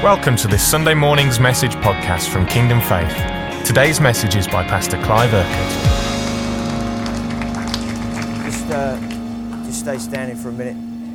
Welcome to this Sunday morning's message podcast from Kingdom Faith. Today's message is by Pastor Clive Urquhart. Just stay standing for a minute.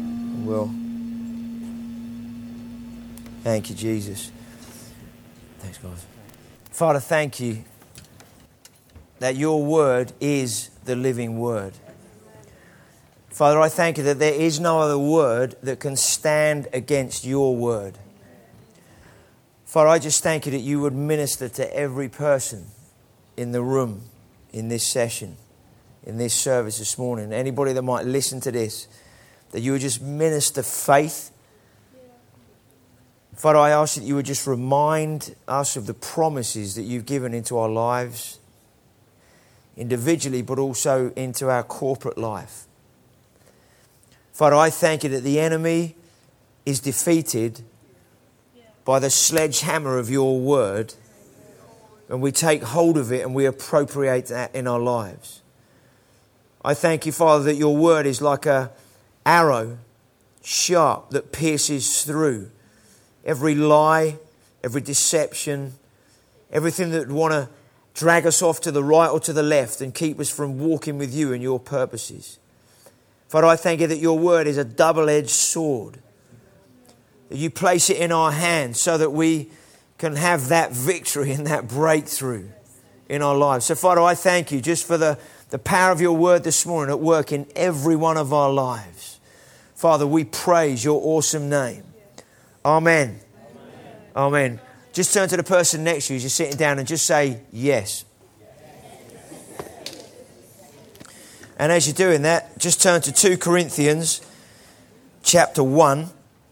Thank you, Jesus. Thanks, guys. Father, thank you that your word is the living word. Father, I thank you that there is no other word that can stand against your word. Father, I just thank you that you would minister to every person in the room, in this session, in this service this morning. Anybody that might listen to this, that you would just minister faith. Father, I ask that you would just remind us of the promises that you've given into our lives, individually, but also into our corporate life. Father, I thank you that the enemy is defeated by the sledgehammer of your word, and we take hold of it and we appropriate that in our lives. I thank you, Father, that your word is like an arrow, sharp, that pierces through every lie, every deception, everything that would want to drag us off to the right or to the left and keep us from walking with you and your purposes. Father, I thank you that your word is a double-edged sword. That you place it in our hands so that we can have that victory and that breakthrough in our lives. So, Father, I thank you just for the power of your word this morning at work in every one of our lives. Father, we praise your awesome name. Amen. Amen. Just turn to the person next to you as you're sitting down and just say yes. And as you're doing that, just turn to 2 Corinthians chapter 1.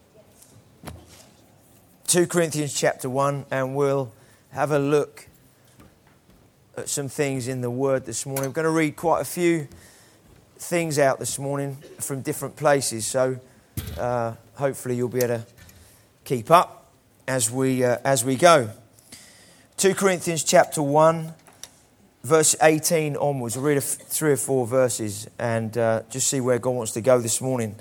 2 Corinthians chapter 1, and we'll have a look at some things in the Word this morning. I'm going to read quite a few things out this morning from different places, so hopefully you'll be able to keep up as we go. 2 Corinthians chapter 1, verse 18 onwards. We'll read 3 or 4 verses and just see where God wants to go this morning.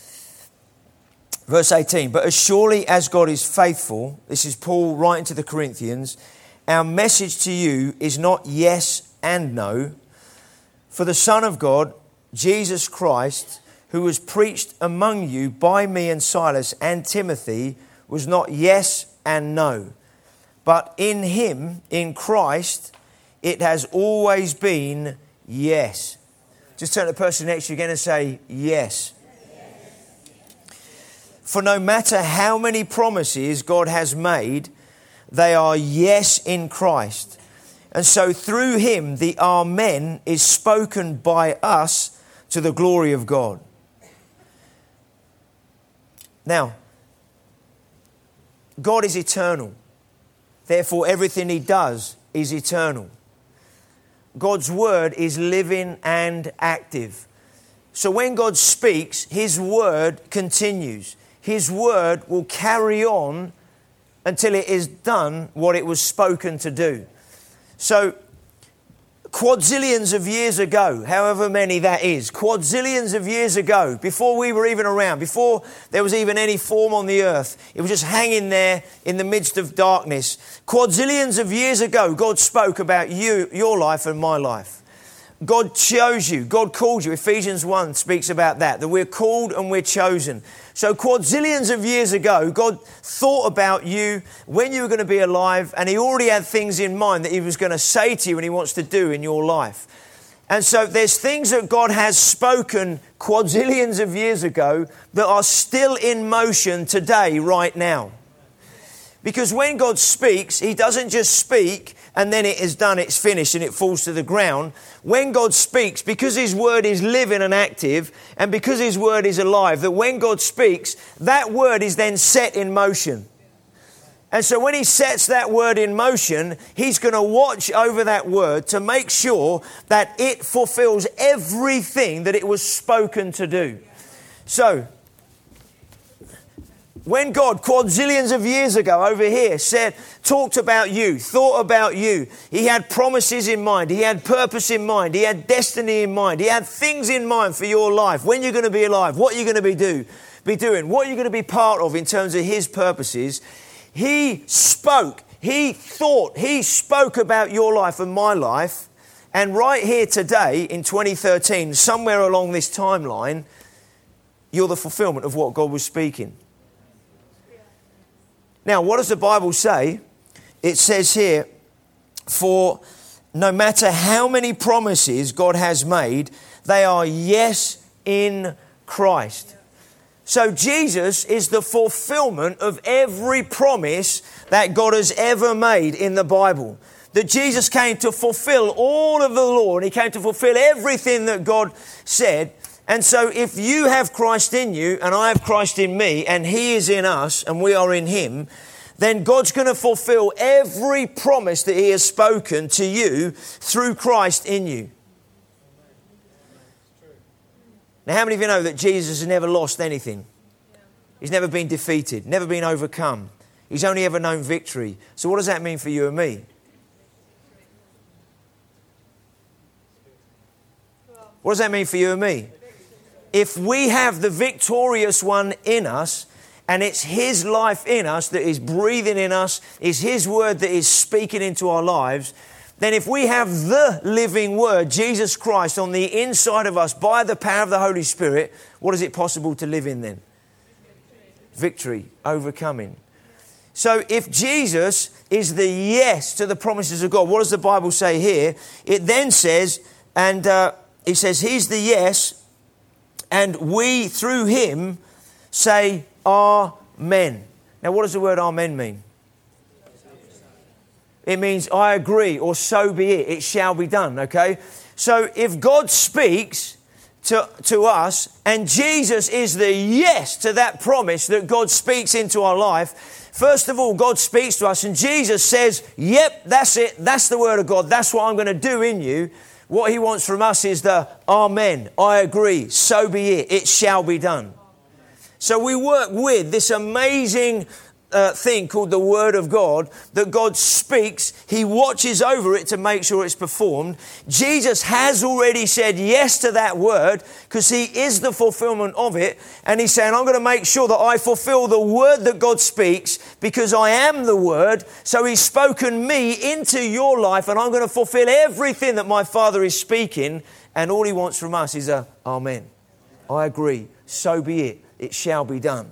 Verse 18, but as surely as God is faithful, this is Paul writing to the Corinthians, our message to you is not yes and no. For the Son of God, Jesus Christ, who was preached among you by me and Silas and Timothy, was not yes and no. But in him, in Christ, it has always been yes. Just turn to the person next to you again and say yes. For no matter how many promises God has made, they are yes in Christ. And so through him, the Amen is spoken by us to the glory of God. Now, God is eternal. Therefore, everything he does is eternal. God's word is living and active. So when God speaks, his word continues. His word will carry on until it is done what it was spoken to do. So, quadzillions of years ago, however many that is, quadzillions of years ago, before we were even around, before there was even any form on the earth, it was just hanging there in the midst of darkness. Quadzillions of years ago, God spoke about you, your life and my life. God chose you. God called you. Ephesians 1 speaks about that we're called and we're chosen. So quadzillions of years ago, God thought about you when you were going to be alive, and he already had things in mind that he was going to say to you and he wants to do in your life. And so there's things that God has spoken quadzillions of years ago that are still in motion today, right now. Because when God speaks, he doesn't just speak and then it is done, it's finished and it falls to the ground. When God speaks, because his word is living and active, and because his word is alive, that when God speaks, that word is then set in motion. And so when he sets that word in motion, he's going to watch over that word to make sure that it fulfills everything that it was spoken to do. So, when God, quadzillions of years ago over here, talked about you, thought about you, he had promises in mind, he had purpose in mind, he had destiny in mind, he had things in mind for your life, when you're going to be alive, what you're going to be doing, what you're going to be part of in terms of his purposes. He spoke, He thought, He spoke about your life and my life. And right here today in 2013, somewhere along this timeline, you're the fulfillment of what God was speaking. Now, what does the Bible say? It says here, for no matter how many promises God has made, they are yes in Christ. So Jesus is the fulfillment of every promise that God has ever made in the Bible. That Jesus came to fulfill all of the law, and He came to fulfill everything that God said. And so if you have Christ in you, and I have Christ in me, and He is in us, and we are in Him, then God's going to fulfill every promise that He has spoken to you through Christ in you. Now, how many of you know that Jesus has never lost anything? He's never been defeated, never been overcome. He's only ever known victory. So what does that mean for you and me? What does that mean for you and me? If we have the victorious one in us, and it's His life in us that is breathing in us, is His word that is speaking into our lives, then if we have the living word, Jesus Christ, on the inside of us by the power of the Holy Spirit, what is it possible to live in then? Victory, overcoming. So if Jesus is the yes to the promises of God, what does the Bible say here? It then says, and it says, He's the yes, and we through Him say Amen. Now what does the word Amen mean? It means I agree, or so be it. It shall be done, okay? So if God speaks to us, and Jesus is the yes to that promise that God speaks into our life, first of all, God speaks to us, and Jesus says, yep, that's it. That's the word of God. That's what I'm going to do in you. What He wants from us is the Amen. I agree. So be it. It shall be done. So we work with this amazing thing called the Word of God, that God speaks. He watches over it to make sure it's performed. Jesus has already said yes to that word because He is the fulfillment of it. And He's saying, I'm going to make sure that I fulfill the word that God speaks because I am the word. So He's spoken me into your life, and I'm going to fulfill everything that my Father is speaking. And all He wants from us is a Amen. I agree. So be it. It shall be done.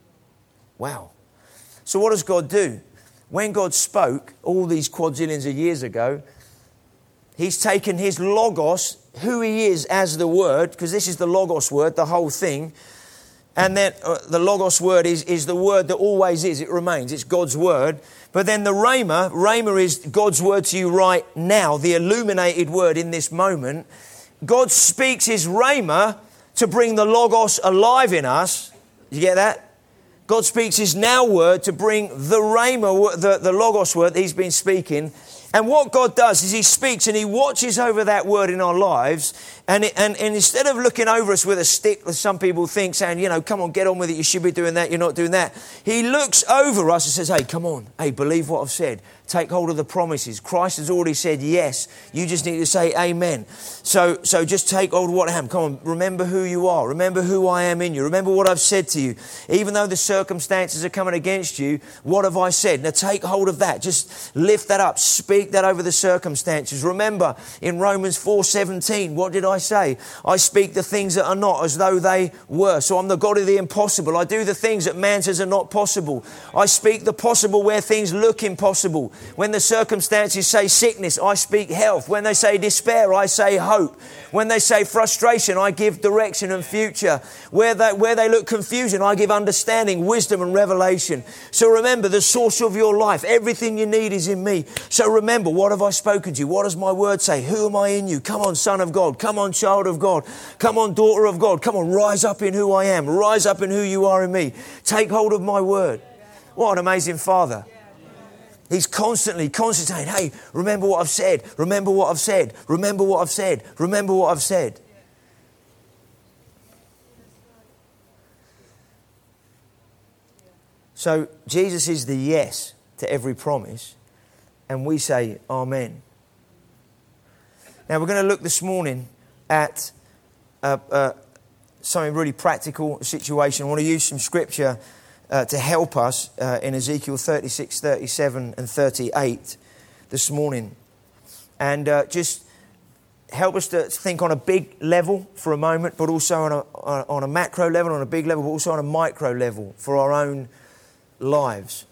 Wow. So what does God do? When God spoke all these quadrillions of years ago, He's taken His Logos, who He is as the Word, because this is the Logos word, the whole thing. And then the Logos word is the word that always is. It remains. It's God's word. But then the Rhema is God's word to you right now, the illuminated word in this moment. God speaks His Rhema to bring the Logos alive in us. You get that? God speaks His now word to bring the Rhema, the Logos word that He's been speaking. And what God does is He speaks and He watches over that word in our lives. And instead of looking over us with a stick, as some people think, saying, you know, come on, get on with it. You should be doing that. You're not doing that. He looks over us and says, hey, come on. Hey, believe what I've said. Take hold of the promises. Christ has already said yes. You just need to say amen. So just take hold of what I am. Come on, remember who you are. Remember who I am in you. Remember what I've said to you. Even though the circumstances are coming against you, what have I said? Now take hold of that. Just lift that up. Speak that over the circumstances. Remember in Romans 4:17, what did I say? I speak the things that are not as though they were. So I'm the God of the impossible. I do the things that man says are not possible. I speak the possible where things look impossible. When the circumstances say sickness, I speak health. When they say despair, I say hope. When they say frustration, I give direction and future. Where they look confusion, I give understanding, wisdom and revelation. So remember, the source of your life, everything you need is in me. So remember, what have I spoken to you? What does my word say? Who am I in you? Come on, son of God. Come on, child of God. Come on, daughter of God. Come on, rise up in who I am. Rise up in who you are in me. Take hold of my word. What an amazing Father. He's constantly saying, hey, remember what I've said. Remember what I've said. Remember what I've said. Remember what I've said. So Jesus is the yes to every promise. And we say, Amen. Now we're going to look this morning at something really practical situation. I want to use some scripture to help us in Ezekiel 36, 37 and 38 this morning. And just help us to think on a big level for a moment, but also on a macro level, on a big level, but also on a micro level for our own lives.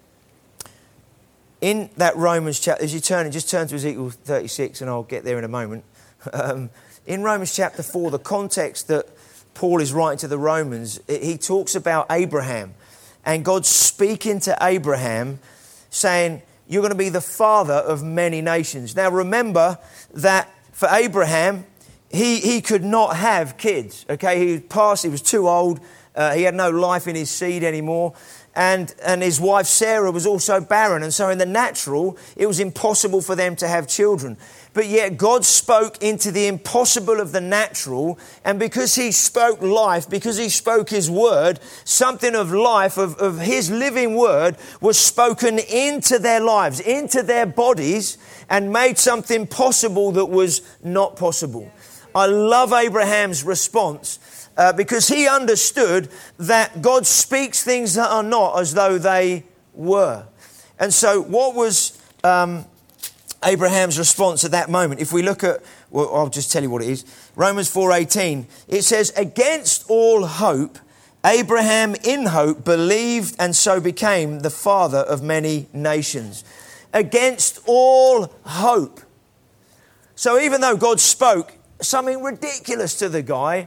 In that Romans chapter, as you just turn to Ezekiel 36, and I'll get there in a moment. In Romans chapter 4, the context that Paul is writing to the Romans, he talks about Abraham. And God's speaking to Abraham, saying, you're going to be the father of many nations. Now remember that for Abraham, he could not have kids. Okay, he was too old. He had no life in his seed anymore. And his wife Sarah was also barren. And so in the natural, it was impossible for them to have children. But yet God spoke into the impossible of the natural. And because he spoke life, because he spoke his word, something of life, of his living word, was spoken into their lives, into their bodies, and made something possible that was not possible. I love Abraham's response. Because he understood that God speaks things that are not as though they were. And so what was Abraham's response at that moment? If we look at, well, I'll just tell you what it is. Romans 4:18, it says, against all hope, Abraham in hope believed and so became the father of many nations. Against all hope. So even though God spoke something ridiculous to the guy,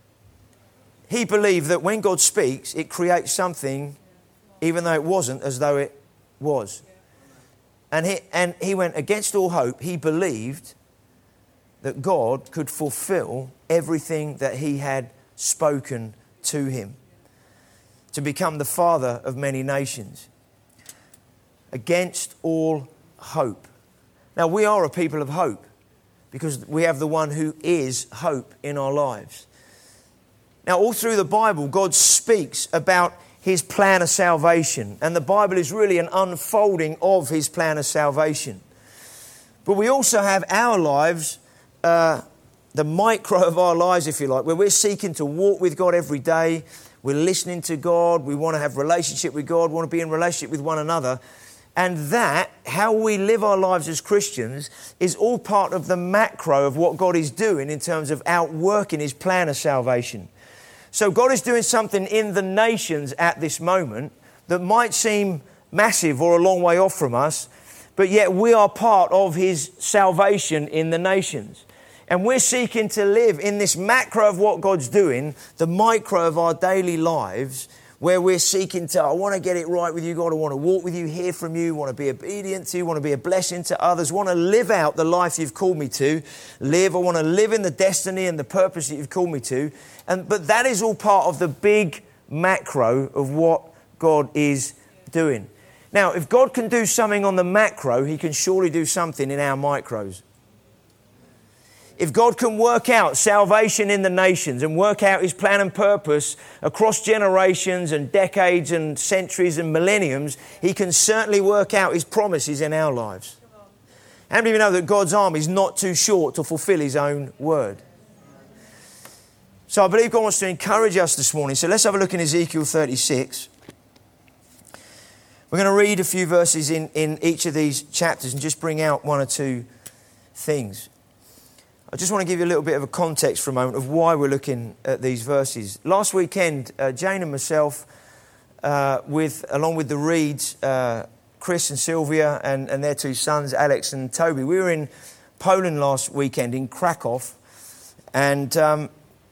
he believed that when God speaks, it creates something, even though it wasn't as though it was. And he went against all hope. He believed that God could fulfill everything that he had spoken to him, to become the father of many nations. Against all hope. Now, we are a people of hope because we have the one who is hope in our lives. Now, all through the Bible, God speaks about his plan of salvation. And the Bible is really an unfolding of his plan of salvation. But we also have our lives, the micro of our lives, if you like, where we're seeking to walk with God every day. We're listening to God. We want to have relationship with God. We want to be in relationship with one another. And that, how we live our lives as Christians, is all part of the macro of what God is doing in terms of outworking his plan of salvation. So God is doing something in the nations at this moment that might seem massive or a long way off from us, but yet we are part of his salvation in the nations. And we're seeking to live in this macro of what God's doing, the micro of our daily lives, where we're seeking to, I want to get it right with you, God. I want to walk with you, hear from you, want to be obedient to you, want to be a blessing to others, want to live out the life you've called me to live. I want to live in the destiny and the purpose that you've called me to. But that is all part of the big macro of what God is doing. Now, if God can do something on the macro, he can surely do something in our micros. If God can work out salvation in the nations and work out his plan and purpose across generations and decades and centuries and millenniums, he can certainly work out his promises in our lives. How many of you know that God's arm is not too short to fulfill his own word? So I believe God wants to encourage us this morning. So let's have a look in Ezekiel 36. We're going to read a few verses in each of these chapters and just bring out one or two things. I just want to give you a little bit of a context for a moment of why we're looking at these verses. Last weekend, Jane and myself, along with the Reeds, Chris and Sylvia and their two sons, Alex and Toby, we were in Poland last weekend in Krakow, and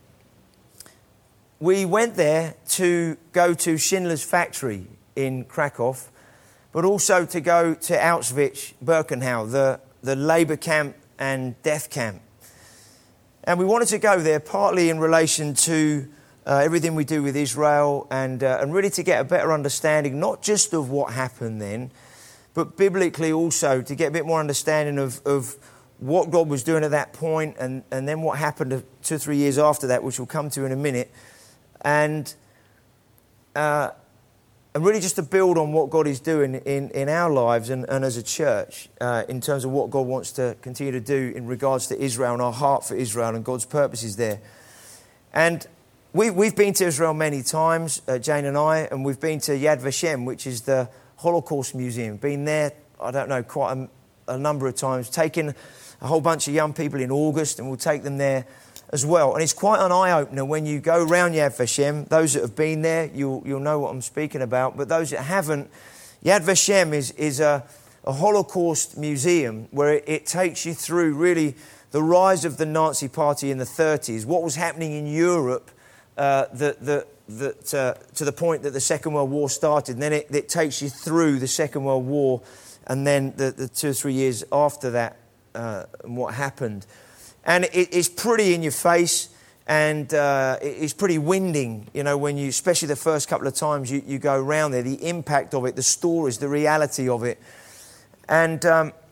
we went there to go to Schindler's factory in Krakow, but also to go to Auschwitz-Birkenau, the labour camp and death camp. And we wanted to go there partly in relation to everything we do with Israel and really to get a better understanding, not just of what happened then, but biblically also to get a bit more understanding of what God was doing at that point and then what happened 2 or 3 years after that, which we'll come to in a minute. And really just to build on what God is doing in our lives and as a church in terms of what God wants to continue to do in regards to Israel and our heart for Israel and God's purposes there. And we've been to Israel many times, Jane and I, and we've been to Yad Vashem, which is the Holocaust Museum. Been there, I don't know, quite a number of times. Taken a whole bunch of young people in August, and we'll take them there as well. And it's quite an eye-opener when you go around Yad Vashem. Those that have been there, you'll know what I'm speaking about. But those that haven't, Yad Vashem is a Holocaust museum where it takes you through really the rise of the Nazi Party in the 30s, what was happening in Europe to the point that the Second World War started. And then it takes you through the Second World War and then the 2 or 3 years after that and what happened. And it's pretty in your face, and it's pretty winding, you know, when you, especially the first couple of times you go around there, the impact of it, the stories, the reality of it. And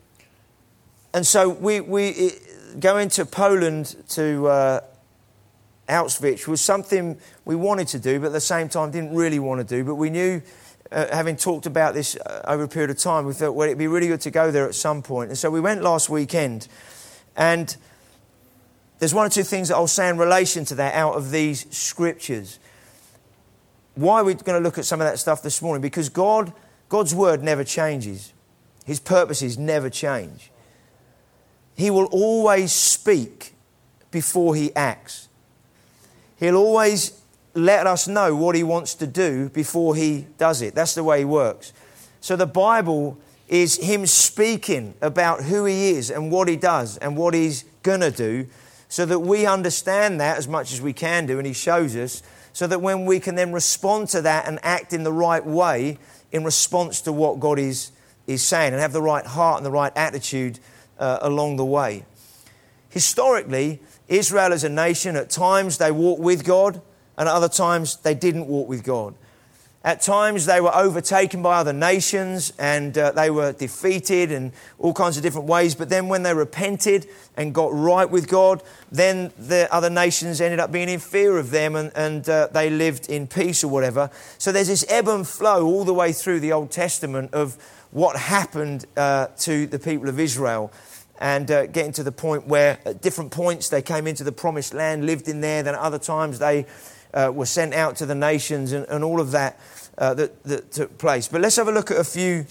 so we going to Poland to Auschwitz was something we wanted to do, but at the same time didn't really want to do. But we knew, having talked about this over a period of time, we thought, well, it'd be really good to go there at some point. And so we went last weekend, and there's one or two things that I'll say in relation to that out of these scriptures. Why are we going to look at some of that stuff this morning? Because God's word never changes. His purposes never change. He will always speak before he acts. He'll always let us know what he wants to do before he does it. That's the way he works. So the Bible is him speaking about who he is and what he does and what he's going to do, so that we understand that as much as we can do, and he shows us, so that when we can then respond to that and act in the right way in response to what God is saying, and have the right heart and the right attitude along the way. Historically, Israel as a nation, at times they walked with God, and at other times they didn't walk with God. At times they were overtaken by other nations, and they were defeated in all kinds of different ways. But then when they repented and got right with God, then the other nations ended up being in fear of them, and they lived in peace or whatever. So there's this ebb and flow all the way through the Old Testament of what happened to the people of Israel. And getting to the point where at different points they came into the promised land, lived in there. Then at other times they were sent out to the nations, and all of that that took place. But let's have a look at a few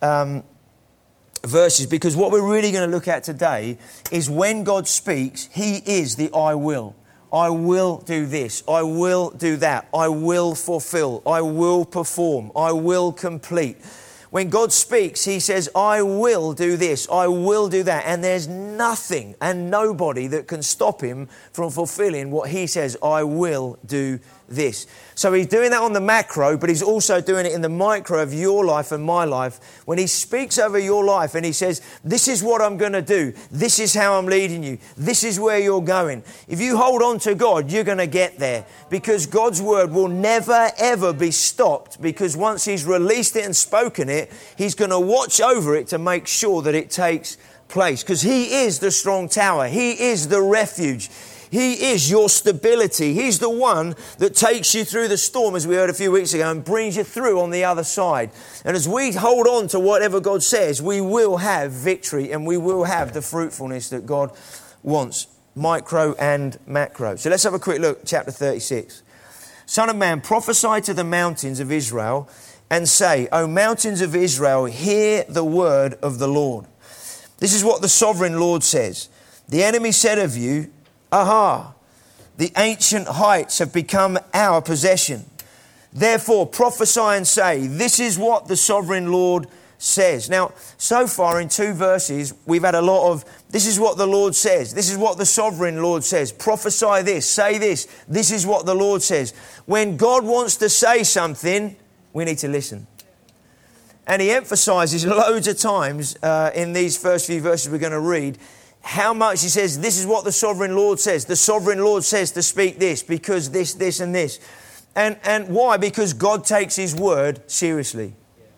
verses, because what we're really going to look at today is when God speaks, he is the I will. I will do this. I will do that. I will fulfill. I will perform. I will complete. When God speaks, he says, I will do this, I will do that. And there's nothing and nobody that can stop him from fulfilling what he says, I will do this. So he's doing that on the macro, but he's also doing it in the micro of your life and my life. When he speaks over your life and he says, this is what I'm going to do. This is how I'm leading you. This is where you're going. If you hold on to God, you're going to get there, because God's word will never, ever be stopped, because once he's released it and spoken it, he's going to watch over it to make sure that it takes place, because he is the strong tower. He is the refuge. He is your stability. He's the one that takes you through the storm, as we heard a few weeks ago, and brings you through on the other side. And as we hold on to whatever God says, we will have victory, and we will have the fruitfulness that God wants, micro and macro. So let's have a quick look, chapter 36. Son of man, prophesy to the mountains of Israel and say, O mountains of Israel, hear the word of the Lord. This is what the sovereign Lord says. The enemy said of you, aha, the ancient heights have become our possession. Therefore, prophesy and say, this is what the sovereign Lord says. Now, so far in 2 verses, we've had a lot of, this is what the Lord says. This is what the sovereign Lord says. Prophesy this, say this. This is what the Lord says. When God wants to say something, we need to listen. And he emphasizes loads of times in these first few verses we're going to read, how much he says, this is what the sovereign Lord says. The sovereign Lord says to speak this, because this, this and this. And why? Because God takes his word seriously.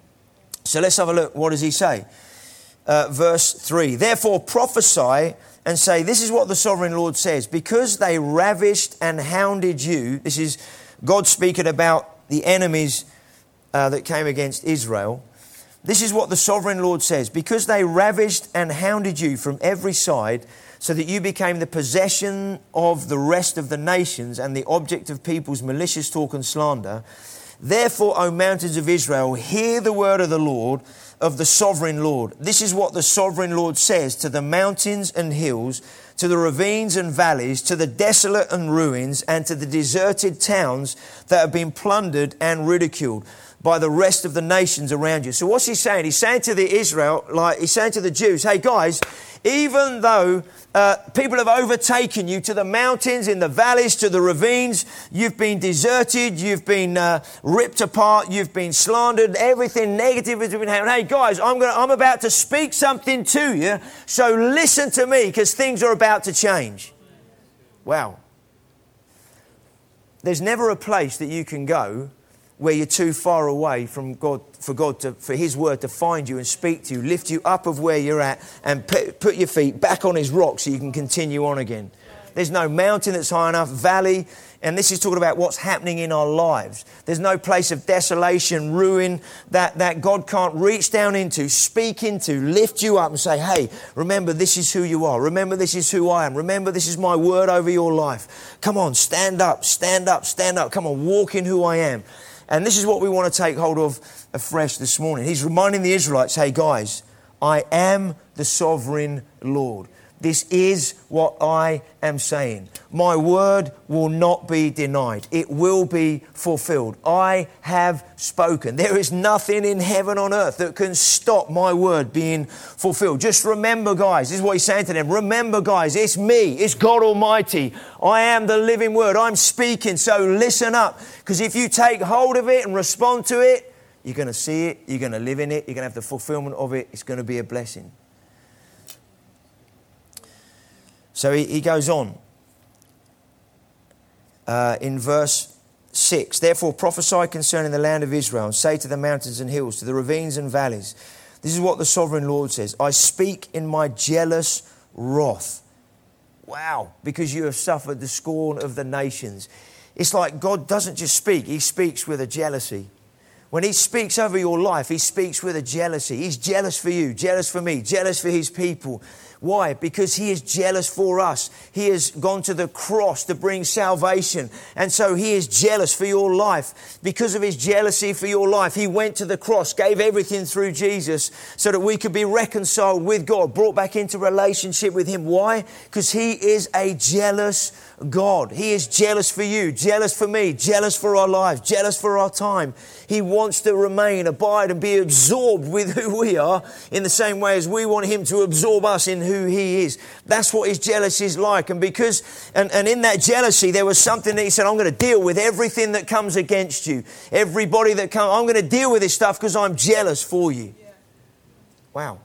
So let's have a look. What does he say? Verse 3. Therefore prophesy and say, this is what the sovereign Lord says. Because they ravished and hounded you. This is God speaking about the enemies that came against Israel. This is what the sovereign Lord says. Because they ravished and hounded you from every side, so that you became the possession of the rest of the nations and the object of people's malicious talk and slander. Therefore, O mountains of Israel, hear the word of the Lord, of the sovereign Lord. This is what the sovereign Lord says to the mountains and hills, to the ravines and valleys, to the desolate and ruins, and to the deserted towns that have been plundered and ridiculed by the rest of the nations around you. So what's he saying? He's saying to the Israel, he's saying to the Jews, hey guys, even though people have overtaken you to the mountains, in the valleys, to the ravines, you've been deserted, you've been ripped apart, you've been slandered, everything negative has been happening. Hey guys, I'm about to speak something to you, so listen to me because things are about to change. Wow. There's never a place that you can go where you're too far away from God, for His word to find you and speak to you, lift you up of where you're at and put your feet back on His rock so you can continue on again. There's no mountain that's high enough, valley, and this is talking about what's happening in our lives. There's no place of desolation, ruin that God can't reach down into, speak into, lift you up and say, hey, remember this is who you are. Remember this is who I am. Remember this is my word over your life. Come on, stand up, stand up, stand up. Come on, walk in who I am. And this is what we want to take hold of afresh this morning. He's reminding the Israelites, hey guys, I am the sovereign Lord. This is what I am saying. My word will not be denied. It will be fulfilled. I have spoken. There is nothing in heaven on earth that can stop my word being fulfilled. Just remember, guys, this is what he's saying to them. Remember, guys, it's me. It's God Almighty. I am the living word. I'm speaking. So listen up. Because if you take hold of it and respond to it, you're going to see it. You're going to live in it. You're going to have the fulfillment of it. It's going to be a blessing. So he goes on in verse 6. Therefore prophesy concerning the land of Israel and say to the mountains and hills, to the ravines and valleys. This is what the sovereign Lord says. I speak in my jealous wrath. Wow. Because you have suffered the scorn of the nations. It's like God doesn't just speak. He speaks with a jealousy. When He speaks over your life, He speaks with a jealousy. He's jealous for you, jealous for me, jealous for His people. Why? Because He is jealous for us. He has gone to the cross to bring salvation. And so He is jealous for your life. Because of His jealousy for your life, He went to the cross, gave everything through Jesus so that we could be reconciled with God, brought back into relationship with Him. Why? Because He is a jealous God. He is jealous for you, jealous for me, jealous for our lives, jealous for our time. He wants to remain, abide and be absorbed with who we are in the same way as we want Him to absorb us in who He is. That's what His jealousy is like. And because, and in that jealousy, there was something that He said, I'm going to deal with everything that comes against you. Everybody that comes, I'm going to deal with this stuff because I'm jealous for you. Wow.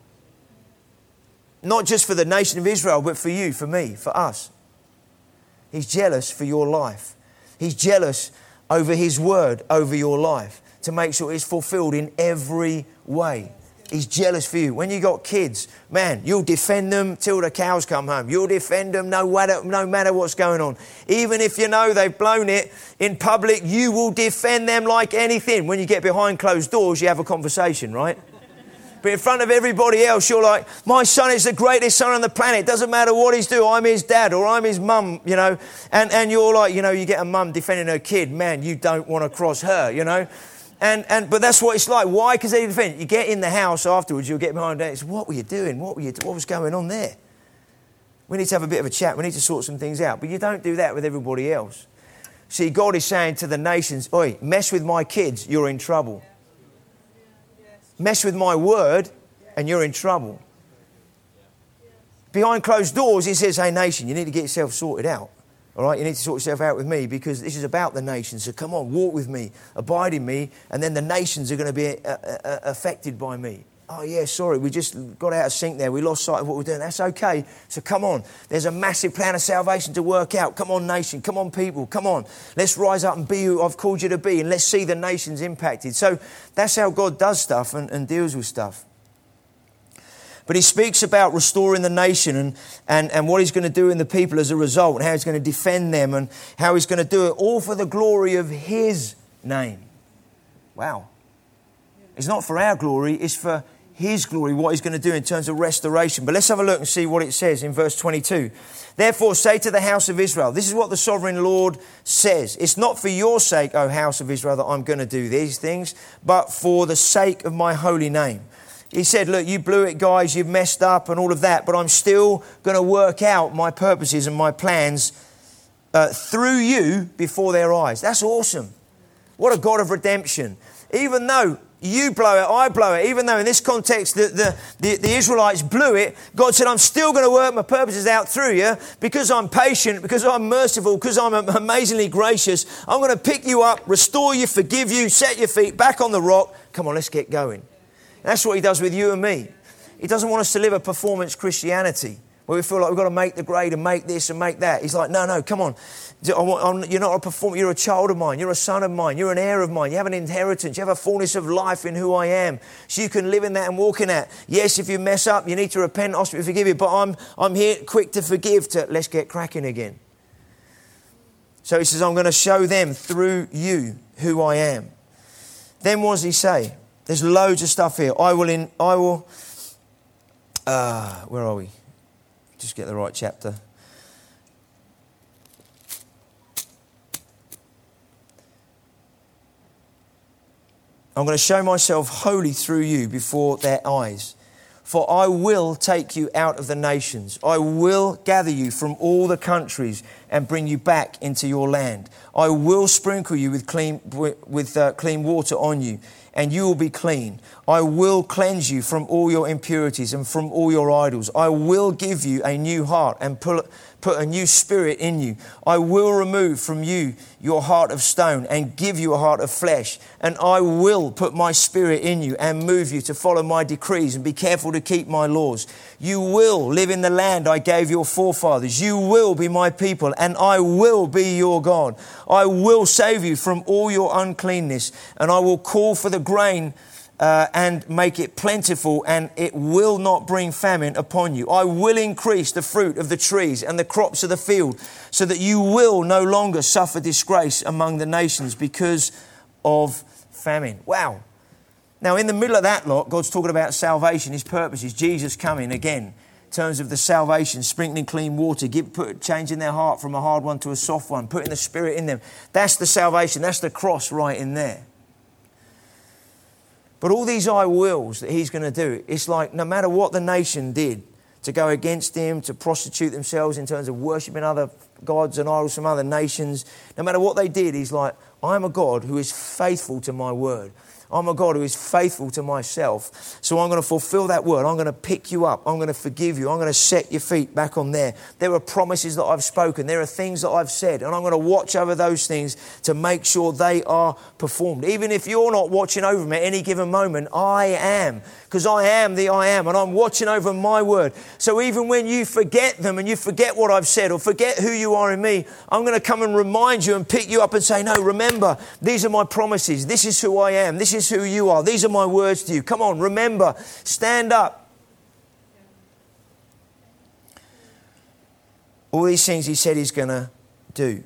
Not just for the nation of Israel, but for you, for me, for us. He's jealous for your life. He's jealous over His word over your life to make sure it's fulfilled in every way. He's jealous for you. When you got kids, man, you'll defend them till the cows come home. You'll defend them no matter what's going on. Even if you know they've blown it in public, you will defend them like anything. When you get behind closed doors, you have a conversation, right? But in front of everybody else, you're like, my son is the greatest son on the planet. Doesn't matter what he's doing. I'm his dad or I'm his mum, you know. And you're like, you know, you get a mum defending her kid. Man, you don't want to cross her, you know. But that's what it's like. Why? Because they defend. You get in the house afterwards, you'll get behind it. What were you doing? What was going on there? We need to have a bit of a chat. We need to sort some things out. But you don't do that with everybody else. See, God is saying to the nations, oi, mess with my kids, you're in trouble. Mess with my word and you're in trouble. Behind closed doors, He says, hey nation, you need to get yourself sorted out. All right, you need to sort yourself out with me because this is about the nations. So come on, walk with me, abide in me, and then the nations are going to be affected by me. Oh yeah, sorry, we just got out of sync there. We lost sight of what we're doing. That's okay. So come on. There's a massive plan of salvation to work out. Come on, nation. Come on, people. Come on. Let's rise up and be who I've called you to be. And let's see the nations impacted. So that's how God does stuff and deals with stuff. But He speaks about restoring the nation and what He's going to do in the people as a result, and how He's going to defend them and how He's going to do it all for the glory of His name. Wow. It's not for our glory, it's for His glory, what He's going to do in terms of restoration. But let's have a look and see what it says in verse 22. Therefore say to the house of Israel, this is what the sovereign Lord says. It's not for your sake, O house of Israel, that I'm going to do these things, but for the sake of my holy name. He said, look, you blew it, guys, you've messed up and all of that, but I'm still going to work out my purposes and my plans through you before their eyes. That's awesome. What a God of redemption. Even though you blow it, I blow it. Even though in this context the Israelites blew it, God said, I'm still going to work my purposes out through you because I'm patient, because I'm merciful, because I'm amazingly gracious. I'm going to pick you up, restore you, forgive you, set your feet back on the rock. Come on, let's get going. And that's what He does with you and me. He doesn't want us to live a performance Christianity where we feel like we've got to make the grade and make this and make that. He's like, no, come on. You're not a performer. You're a child of mine. You're a son of mine. You're an heir of mine. You have an inheritance. You have a fullness of life in who I am. So you can live in that and walk in that. Yes, if you mess up, you need to repent, ask me to forgive you. But I'm here quick to forgive. Let's get cracking again. So He says, I'm going to show them through you who I am. Then what does He say? There's loads of stuff here. Where are we? Just get the right chapter. I'm going to show myself holy through you before their eyes. For I will take you out of the nations. I will gather you from all the countries and bring you back into your land. I will sprinkle you with clean water on you, and you will be clean. I will cleanse you from all your impurities and from all your idols. I will give you a new heart and put a new spirit in you. I will remove from you your heart of stone and give you a heart of flesh. And I will put my spirit in you and move you to follow my decrees and be careful to keep my laws. You will live in the land I gave your forefathers. You will be my people and I will be your God. I will save you from all your uncleanness, and I will call for the grain and make it plentiful, and it will not bring famine upon you. I will increase the fruit of the trees and the crops of the field, so that you will no longer suffer disgrace among the nations because of famine. Wow. Now, in the middle of that lot, God's talking about salvation, His purposes, Jesus coming again. In terms of the salvation, sprinkling clean water, changing their heart from a hard one to a soft one, putting the Spirit in them. That's the salvation. That's the cross right in there. But all these I wills that He's going to do, it's like no matter what the nation did to go against Him, to prostitute themselves in terms of worshipping other gods and idols from other nations, no matter what they did, He's like, I'm a God who is faithful to my word. I'm a God who is faithful to myself. So I'm going to fulfill that word. I'm going to pick you up. I'm going to forgive you. I'm going to set your feet back on there. There are promises that I've spoken. There are things that I've said. And I'm going to watch over those things to make sure they are performed. Even if you're not watching over them at any given moment, I am. Because I am the I am. And I'm watching over my word. So even when you forget them and you forget what I've said or forget who you are in me, I'm going to come and remind you and pick you up and say, no, remember, these are my promises. This is who I am. This is who you are. These are my words to you. Come on, remember, stand up. All these things He said He's going to do.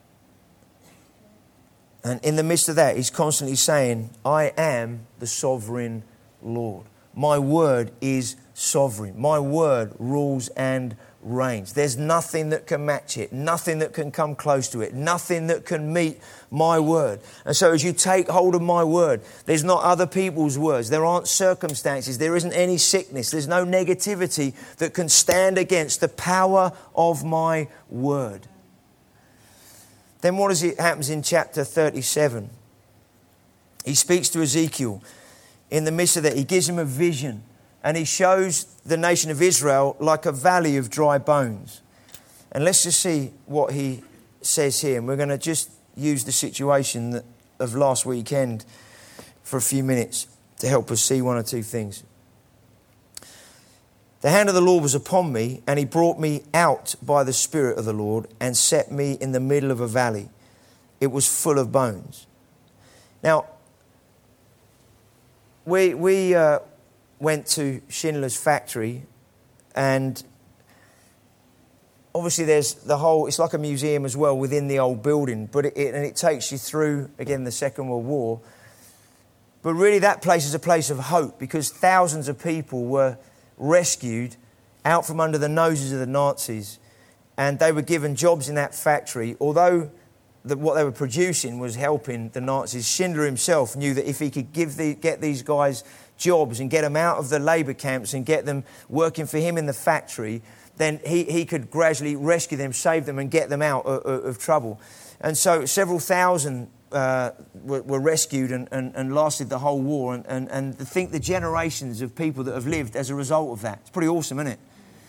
And in the midst of that, He's constantly saying, I am the sovereign Lord. My word is sovereign. My word rules and reigns. There's nothing that can match it, nothing that can come close to it, nothing that can meet my word. And so as you take hold of my word, there's not other people's words, there aren't circumstances, there isn't any sickness, there's no negativity that can stand against the power of my word. Then what happens in chapter 37? He speaks to Ezekiel. In the midst of that, He gives him a vision. And He shows the nation of Israel like a valley of dry bones. And let's just see what He says here. And we're going to just use the situation of last weekend for a few minutes to help us see one or two things. The hand of the Lord was upon me, and He brought me out by the Spirit of the Lord and set me in the middle of a valley. It was full of bones. Now, we went to Schindler's factory, and obviously there's the whole, it's like a museum as well within the old building, but it takes you through, again, the Second World War. But really that place is a place of hope, because thousands of people were rescued out from under the noses of the Nazis, and they were given jobs in that factory. Although what they were producing was helping the Nazis, Schindler himself knew that if he could get these guys jobs and get them out of the labour camps and get them working for him in the factory, then he could gradually rescue them, save them and get them out of trouble. And so several thousand were rescued and lasted the whole war. And to think the generations of people that have lived as a result of that. It's pretty awesome, isn't it?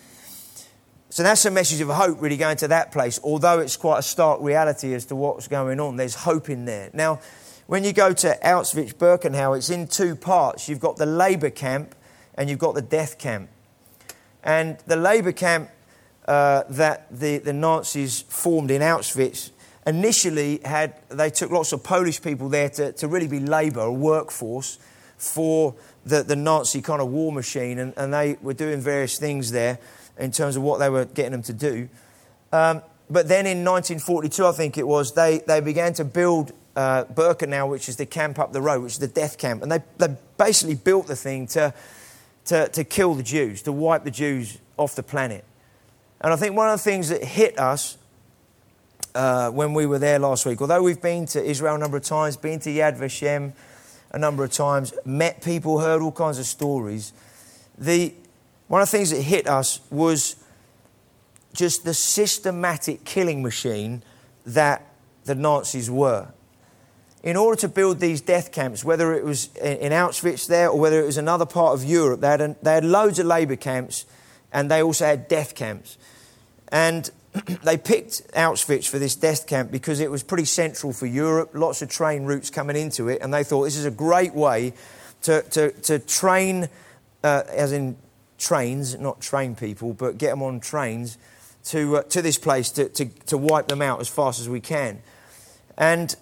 So that's a message of hope really going to that place, although it's quite a stark reality as to what's going on. There's hope in there. Now, when you go to Auschwitz-Birkenau, it's in two parts. You've got the labour camp and you've got the death camp. And the labour camp that the Nazis formed in Auschwitz initially they took lots of Polish people there to really be labour, a workforce for the Nazi kind of war machine, and they were doing various things there in terms of what they were getting them to do. But then in 1942, I think it was, they began to build Birkenau, which is the camp up the road, which is the death camp. And they basically built the thing to kill the Jews, to wipe the Jews off the planet. And I think one of the things that hit us when we were there last week, although we've been to Israel a number of times, been to Yad Vashem a number of times, met people, heard all kinds of stories, one of the things that hit us was just the systematic killing machine that the Nazis were. In order to build these death camps, whether it was in Auschwitz there or whether it was another part of Europe, they had loads of labour camps and they also had death camps. And they picked Auschwitz for this death camp because it was pretty central for Europe, lots of train routes coming into it, and they thought this is a great way to train, as in trains, not train people, but get them on trains to this place to wipe them out as fast as we can. And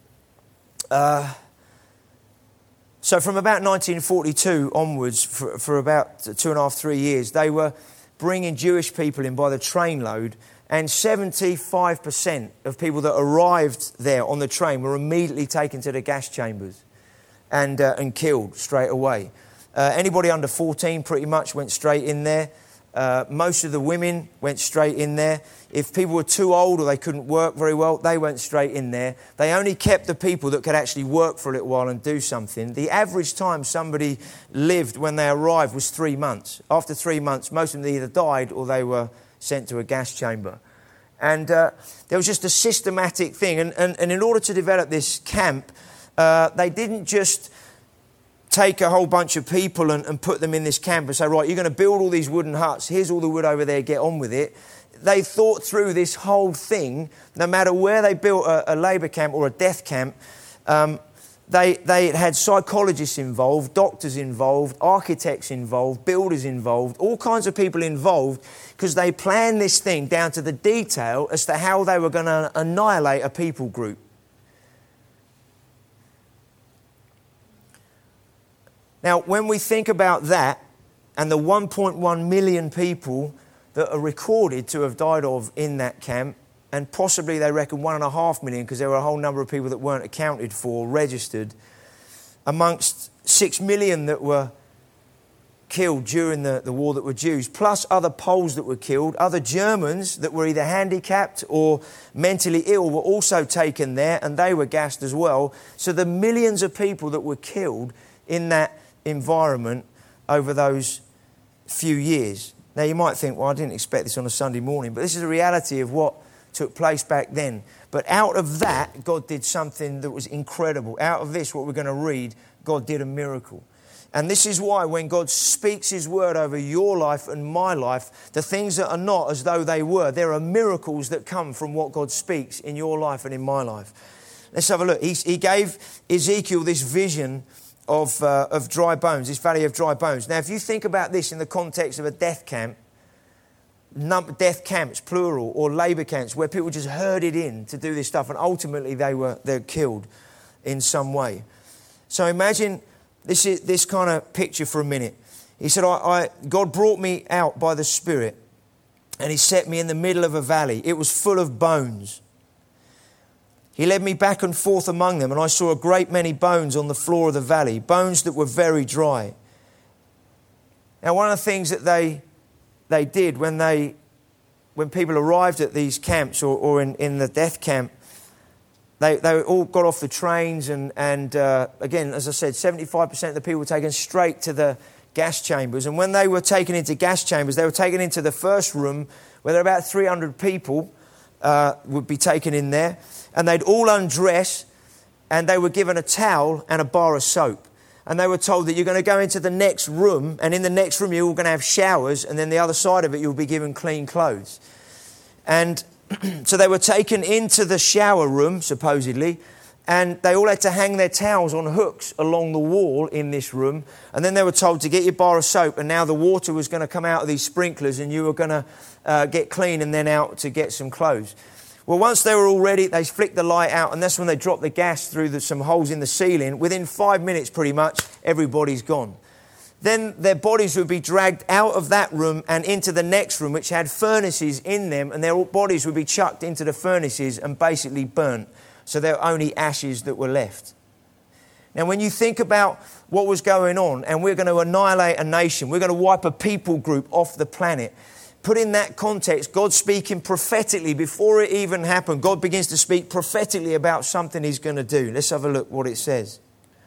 so from about 1942 onwards, for about 2.5, 3 years, they were bringing Jewish people in by the trainload, and 75% of people that arrived there on the train were immediately taken to the gas chambers and killed straight away. Anybody under 14 pretty much went straight in there. Most of the women went straight in there. If people were too old or they couldn't work very well, they went straight in there. They only kept the people that could actually work for a little while and do something. The average time somebody lived when they arrived was 3 months. After 3 months, most of them either died or they were sent to a gas chamber. And there was just a systematic thing. And in order to develop this camp, they didn't just take a whole bunch of people and put them in this camp and say, right, you're going to build all these wooden huts. Here's all the wood over there. Get on with it. They thought through this whole thing. No matter where they built a labour camp or a death camp, they had psychologists involved, doctors involved, architects involved, builders involved, all kinds of people involved, because they planned this thing down to the detail as to how they were going to annihilate a people group. Now, when we think about that and the 1.1 million people that are recorded to have died of in that camp, and possibly they reckon 1.5 million because there were a whole number of people that weren't accounted for, registered, amongst 6 million that were killed during the war that were Jews, plus other Poles that were killed, other Germans that were either handicapped or mentally ill were also taken there and they were gassed as well. So the millions of people that were killed in that environment over those few years. Now you might think, well, I didn't expect this on a Sunday morning, but this is a reality of what took place back then. But out of that, God did something that was incredible. Out of this, what we're going to read, God did a miracle. And this is why when God speaks His word over your life and my life, the things that are not as though they were, there are miracles that come from what God speaks in your life and in my life. Let's have a look. He gave Ezekiel this vision of dry bones, this valley of dry bones. Now, if you think about this in the context of a death camp, death camps, plural, or labour camps, where people just herded in to do this stuff, and ultimately they're killed in some way. So imagine this kind of picture for a minute. He said, God brought me out by the Spirit, and He set me in the middle of a valley. It was full of bones. He led me back and forth among them, and I saw a great many bones on the floor of the valley, bones that were very dry. Now, one of the things that they did when people arrived at these camps or in the death camp, they all got off the trains and again, as I said, 75% of the people were taken straight to the gas chambers. And when they were taken into gas chambers, they were taken into the first room where there were about 300 people would be taken in there. And they'd all undress, and they were given a towel and a bar of soap. And they were told that you're going to go into the next room, and in the next room you're all going to have showers, and then the other side of it you'll be given clean clothes. And so they were taken into the shower room, supposedly, and they all had to hang their towels on hooks along the wall in this room. And then they were told to get your bar of soap, and now the water was going to come out of these sprinklers, and you were going to get clean and then out to get some clothes. Well, once they were all ready, they flicked the light out, and that's when they dropped the gas through some holes in the ceiling. Within 5 minutes, pretty much, everybody's gone. Then their bodies would be dragged out of that room and into the next room, which had furnaces in them, and their bodies would be chucked into the furnaces and basically burnt. So there were only ashes that were left. Now, when you think about what was going on, and we're going to annihilate a nation, we're going to wipe a people group off the planet, put in that context, God speaking prophetically before it even happened. God begins to speak prophetically about something he's going to do. Let's have a look what it says.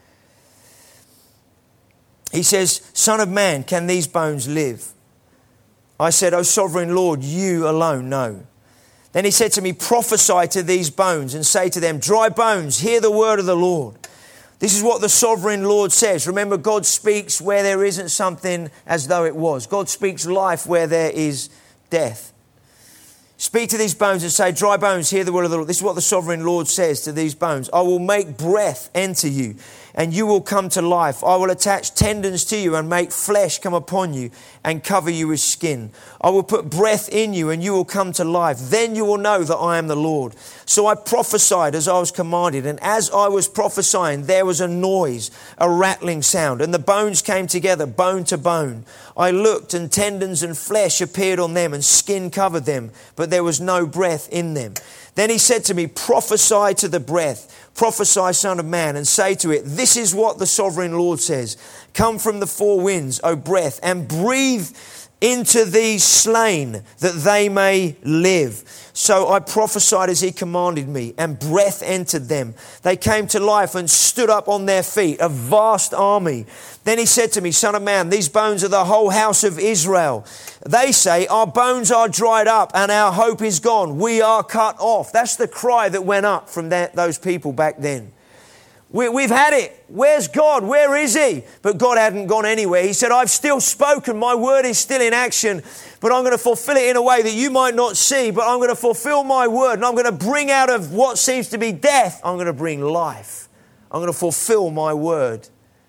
He says, Son of man, can these bones live? I said, O sovereign Lord, you alone know. Then he said to me, prophesy to these bones and say to them, dry bones, hear the word of the Lord. This is what the sovereign Lord says. Remember, God speaks where there isn't something as though it was. God speaks life where there is death. Speak to these bones and say, dry bones, hear the word of the Lord. This is what the sovereign Lord says to these bones. I will make breath enter you, and you will come to life. I will attach tendons to you and make flesh come upon you and cover you with skin. I will put breath in you and you will come to life. Then you will know that I am the Lord. So I prophesied as I was commanded, and as I was prophesying, there was a noise, a rattling sound, and the bones came together, bone to bone. I looked, and tendons and flesh appeared on them, and skin covered them, but there was no breath in them. Then he said to me, prophesy to the breath, prophesy, son of man, and say to it, this is what the sovereign Lord says. Come from the four winds, O breath, and breathe into these slain, that they may live. So I prophesied as he commanded me, and breath entered them. They came to life and stood up on their feet, a vast army. Then he said to me, Son of man, these bones are the whole house of Israel. They say, our bones are dried up and our hope is gone. We are cut off. That's the cry that went up from those people back then. We've had it. Where's God? Where is he? But God hadn't gone anywhere. He said, I've still spoken. My word is still in action, but I'm going to fulfill it in a way that you might not see, but I'm going to fulfill my word, and I'm going to bring out of what seems to be death, I'm going to bring life. I'm going to fulfill my word.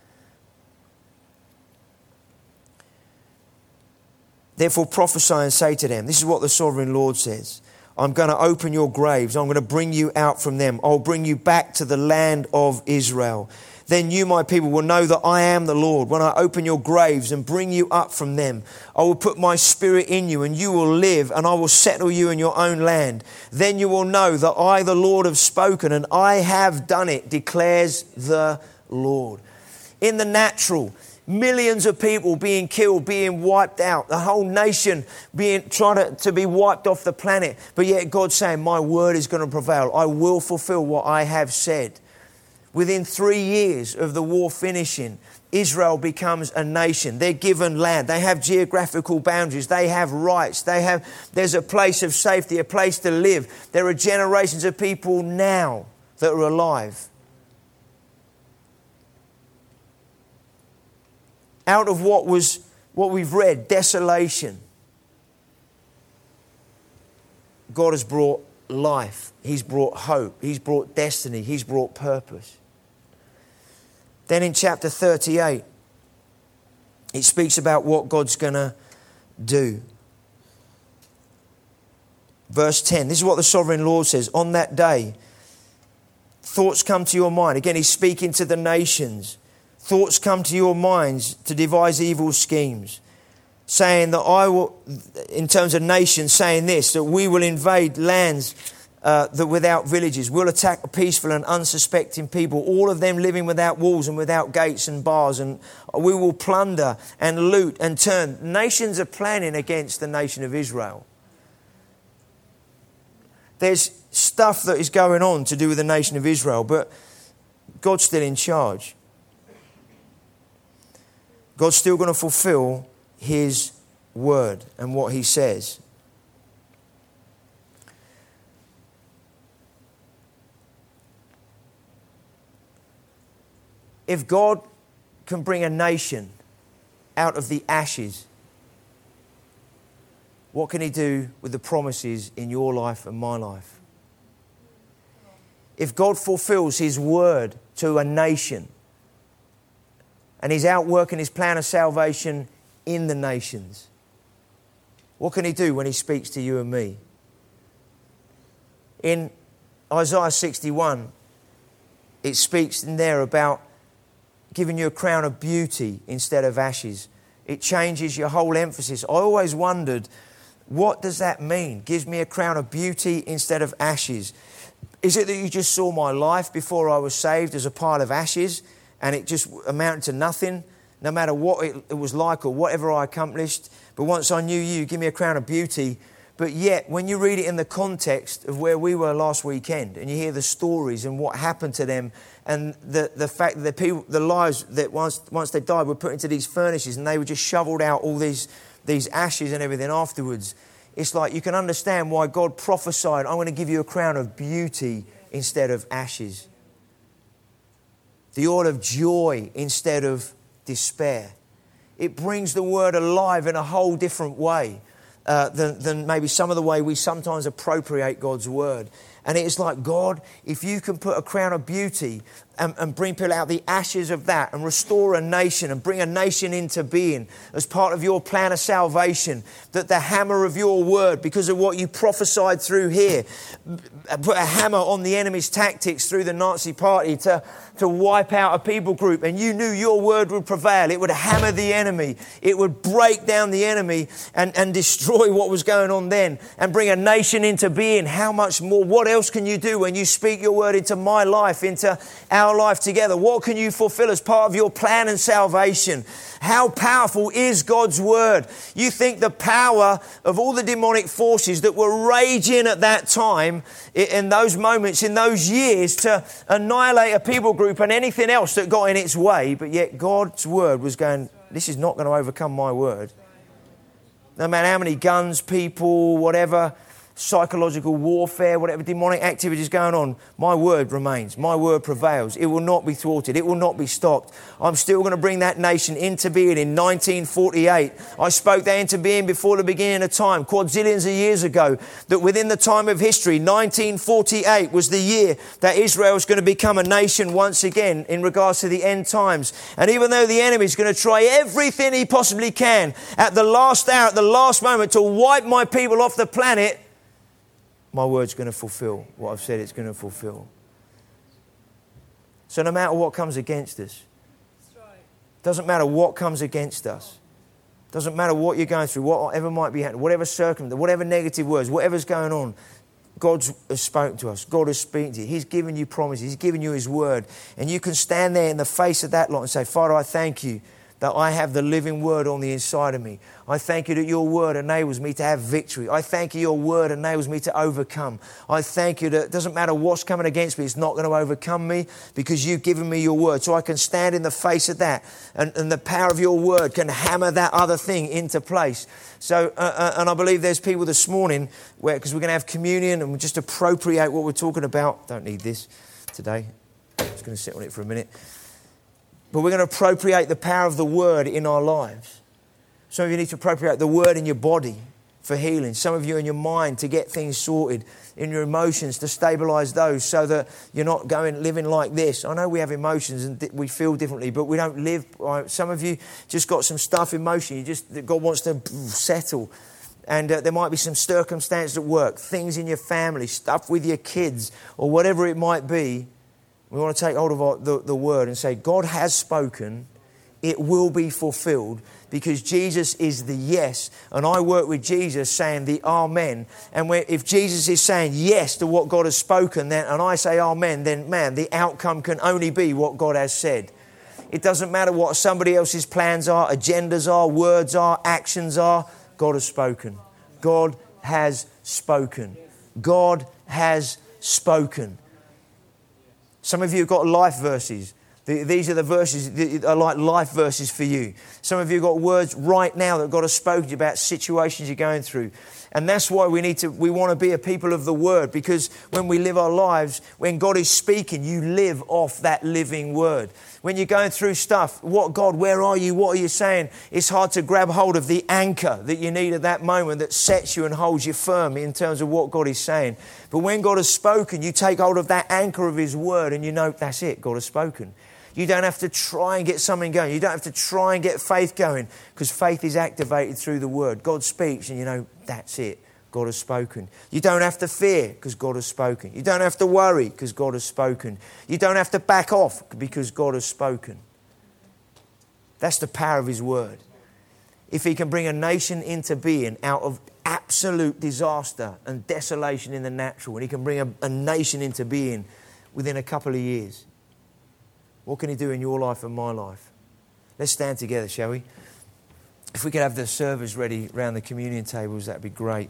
Therefore prophesy and say to them, this is what the sovereign Lord says. I'm going to open your graves. I'm going to bring you out from them. I'll bring you back to the land of Israel. Then you, my people, will know that I am the Lord. When I open your graves and bring you up from them, I will put my spirit in you and you will live, and I will settle you in your own land. Then you will know that I, the Lord, have spoken, and I have done it, declares the Lord. In the natural, millions of people being killed, being wiped out, the whole nation trying to be wiped off the planet. But yet God's saying, my word is going to prevail. I will fulfill what I have said. Within 3 years of the war finishing, Israel becomes a nation. They're given land. They have geographical boundaries. They have rights. There's a place of safety, a place to live. There are generations of people now that are alive. Out of what we've read, desolation, God has brought life. He's brought hope. He's brought destiny. He's brought purpose. Then in chapter 38, it speaks about what God's going to do. Verse 10, this is what the sovereign Lord says. On that day, thoughts come to your mind. Again, he's speaking to the nations. Thoughts come to your minds to devise evil schemes, saying that I will, in terms of nations, saying this, that we will invade lands without villages. We'll attack peaceful and unsuspecting people, all of them living without walls and without gates and bars. And we will plunder and loot and turn. Nations are planning against the nation of Israel. There's stuff that is going on to do with the nation of Israel, but God's still in charge. God's still going to fulfill His word and what He says. If God can bring a nation out of the ashes, what can He do with the promises in your life and my life? If God fulfills His word to a nation and He's outworking His plan of salvation in the nations, what can He do when He speaks to you and me? In Isaiah 61, it speaks in there about giving you a crown of beauty instead of ashes. It changes your whole emphasis. I always wondered, what does that mean? Gives me a crown of beauty instead of ashes. Is it that you just saw my life before I was saved as a pile of ashes and it just amounted to nothing, no matter what it was like or whatever I accomplished? But once I knew you, give me a crown of beauty. But yet, when you read it in the context of where we were last weekend and you hear the stories and what happened to them and the fact that the lives that once they died were put into these furnaces and they were just shoveled out all these ashes and everything afterwards, it's like you can understand why God prophesied, I'm going to give you a crown of beauty instead of ashes. The oil of joy instead of despair. It brings the word alive in a whole different way than maybe some of the way we sometimes appropriate God's word. And it's like, God, if you can put a crown of beauty and bring people out of the ashes of that and restore a nation and bring a nation into being as part of your plan of salvation, that the hammer of your word, because of what you prophesied through here, put a hammer on the enemy's tactics through the Nazi party to wipe out a people group, and you knew your word would prevail. It would hammer the enemy. It would break down the enemy and destroy what was going on then and bring a nation into being. How much more? What else can you do when you speak your word into my life, into our life together? What can you fulfill as part of your plan and salvation? How powerful is God's word? You think the power of all the demonic forces that were raging at that time, in those moments, in those years, to annihilate a people group and anything else that got in its way, but yet God's word was going, this is not going to overcome my word. No matter how many guns, people, whatever, psychological warfare, whatever demonic activity is going on, my word remains. My word prevails. It will not be thwarted. It will not be stopped. I'm still going to bring that nation into being in 1948. I spoke that into being before the beginning of time, quadrillions of years ago, that within the time of history, 1948 was the year that Israel was going to become a nation once again in regards to the end times. And even though the enemy is going to try everything he possibly can at the last hour, at the last moment, to wipe my people off the planet, my word's going to fulfill what I've said it's going to fulfill. So no matter what comes against us, doesn't matter what comes against us, doesn't matter what you're going through, whatever might be happening, whatever circumstance, whatever negative words, whatever's going on, God has spoken to us. God has spoken to you. He's given you promises. He's given you His word. And you can stand there in the face of that lot and say, Father, I thank you that I have the living word on the inside of me. I thank you that your word enables me to have victory. I thank you your word enables me to overcome. I thank you that it doesn't matter what's coming against me, it's not going to overcome me because you've given me your word. So I can stand in the face of that and the power of your word can hammer that other thing into place. So, and I believe there's people this morning where, because we're going to have communion and we'll just appropriate what we're talking about. Don't need this today. I'm just going to sit on it for a minute. But we're going to appropriate the power of the word in our lives. Some of you need to appropriate the word in your body for healing. Some of you in your mind to get things sorted, in your emotions to stabilise those so that you're not living like this. I know we have emotions and we feel differently, but we don't live. Some of you just got some stuff emotion. God wants to settle. And there might be some circumstances at work, things in your family, stuff with your kids or whatever it might be. We want to take hold of the word and say, God has spoken it will be fulfilled, because Jesus is the yes. And I work with Jesus saying the amen. And if Jesus is saying yes to what God has spoken, then, and I say amen, then man, the outcome can only be what God has said. It doesn't matter what somebody else's plans are, agendas are, words are, actions are. God has spoken. God has spoken. God has spoken. Some of you have got life verses. These are the verses that are like life verses for you. Some of you have got words right now that God has spoken to you about situations you're going through. And that's why we want to be a people of the Word, because when we live our lives, when God is speaking, you live off that living Word. When you're going through stuff, what God, where are you? What are you saying? It's hard to grab hold of the anchor that you need at that moment that sets you and holds you firm in terms of what God is saying. But when God has spoken, you take hold of that anchor of His Word and you know, that's it, God has spoken. You don't have to try and get something going. You don't have to try and get faith going, because faith is activated through the Word. God speaks and you know, that's it. God has spoken. You don't have to fear because God has spoken. You don't have to worry because God has spoken. You don't have to back off because God has spoken. That's the power of His Word. If He can bring a nation into being out of absolute disaster and desolation in the natural, and He can bring a nation into being within a couple of years, what can He do in your life and my life? Let's stand together, shall we? If we could have the servers ready around the communion tables, that'd be great.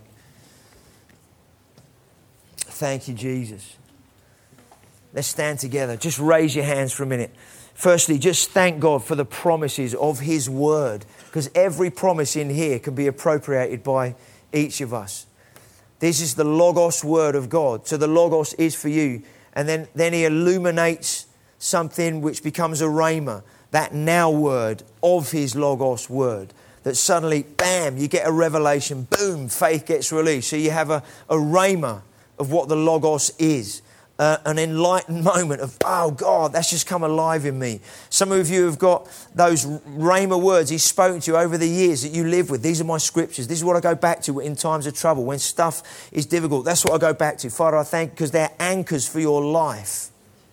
Thank you, Jesus. Let's stand together. Just raise your hands for a minute. Firstly, just thank God for the promises of His Word, because every promise in here can be appropriated by each of us. This is the Logos Word of God. So the Logos is for you. And then He illuminates something which becomes a rhema, that now word of His Logos Word. That suddenly, bam, you get a revelation, boom, faith gets released. So you have a rhema of what the Logos is. An enlightened moment of, oh God, that's just come alive in me. Some of you have got those rhema words He's spoken to you over the years that you live with. These are my scriptures. This is what I go back to in times of trouble, when stuff is difficult. That's what I go back to. Father, I thank you because they're anchors for your life.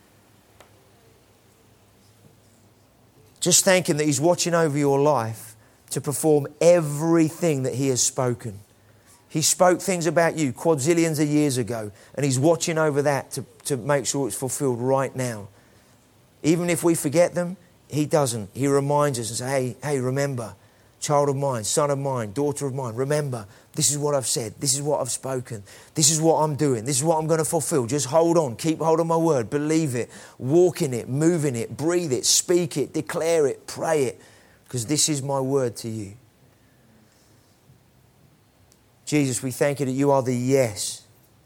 Just thank Him that He's watching over your life to perform everything that He has spoken. He spoke things about you quadrillions of years ago, and He's watching over that to make sure it's fulfilled right now. Even if we forget them, He doesn't. He reminds us and says, hey, remember, child of mine, son of mine, daughter of mine, remember, this is what I've said, this is what I've spoken, this is what I'm doing, this is what I'm going to fulfill. Just hold on, keep hold of my word, believe it, walk in it, move in it, breathe it, speak it, declare it, pray it, because this is my word to you. Jesus, we thank you that you are the yes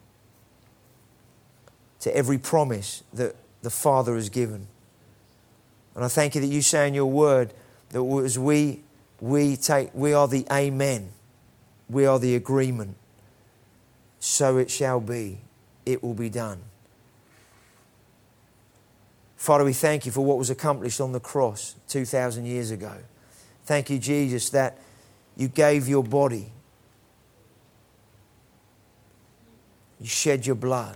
to every promise that the Father has given. And I thank you that you say in your word that as we are the amen. We are the agreement. So it shall be. It will be done. Father, we thank you for what was accomplished on the cross 2,000 years ago. Thank you, Jesus, that you gave your body. You shed your blood.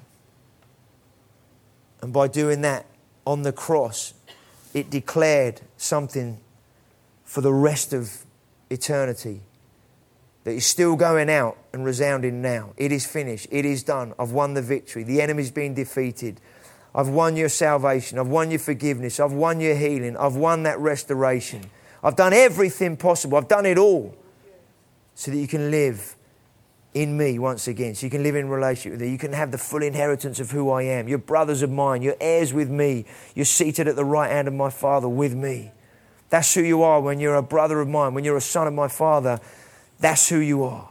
And by doing that on the cross, it declared something for the rest of eternity that is still going out and resounding now. It is finished. It is done. I've won the victory. The enemy's been defeated. I've won your salvation. I've won your forgiveness. I've won your healing. I've won that restoration. I've done everything possible. I've done it all so that you can live in me once again. So you can live in relationship with me. You can have the full inheritance of who I am. You're brothers of mine. You're heirs with me. You're seated at the right hand of my Father with me. That's who you are when you're a brother of mine. When you're a son of my Father, that's who you are.